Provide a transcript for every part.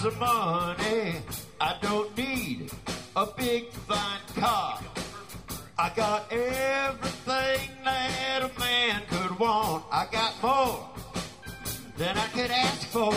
of money. I don't need a big fine car. I got everything that a man could want. I got more than I could ask for.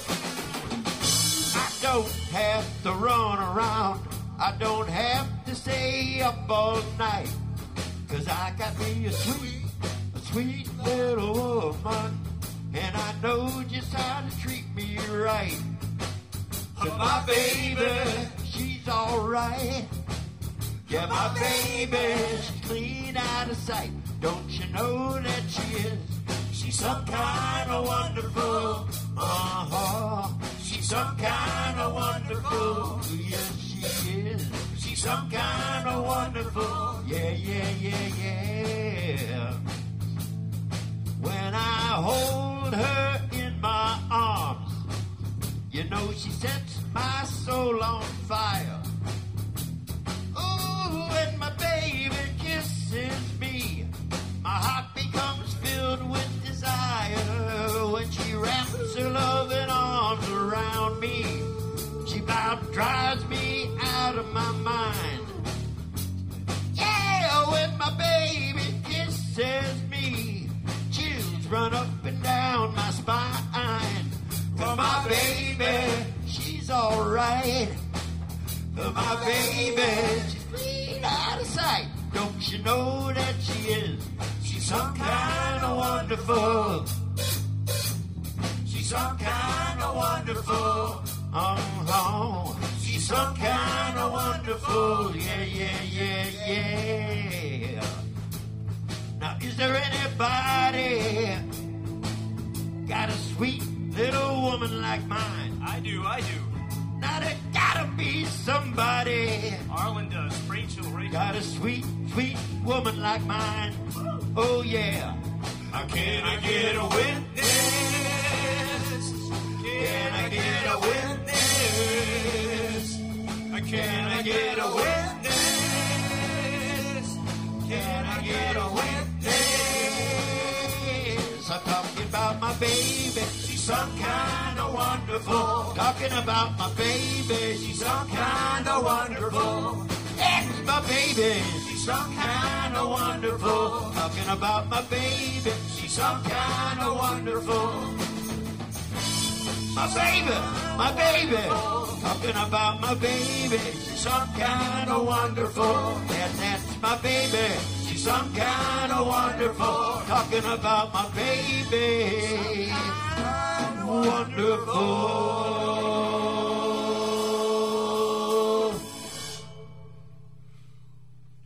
I don't have to run around. I don't have to stay up all night. 'Cause I got me a sweet little woman. And I know just how to treat me right. But my baby, she's alright. Yeah, my baby, she's clean out of sight. Don't you know that she is? She's some kind of wonderful. She's some kind of wonderful. Yes, she is. She's some kind of wonderful. Yeah, yeah, yeah, yeah. When I hold her in my arms, you know she sets my soul on fire. Ooh, when my baby kisses me, my heart becomes filled with desire. When she wraps her loving arms around me, she about drives me out of my mind. Yeah, when my baby kisses me, chills run up and down my spine. For my baby, she's alright. For my baby, she's clean out of sight. Don't you know that she is? She's some kind of wonderful. She's some kind of wonderful. She's some kind of wonderful. Yeah, yeah, yeah, yeah. Now, is there anybody got a sweet little woman like mine? I do. Now, there gotta be somebody. Arlen does. Rachel. Got a sweet woman like mine. Oh, yeah. Now, can I get a witness? Can I get a witness? Can I get a witness? Can I get a witness? I'm talking about my baby. She's some kind of wonderful. Talking about my baby. She's some kind of wonderful. That's my baby. She's some kind of wonderful. Talking about my baby. She's some kind of wonderful. My baby, talking about my baby, she's some kind of wonderful. Yeah, that's my baby, she's some kind of wonderful. Talking about my baby.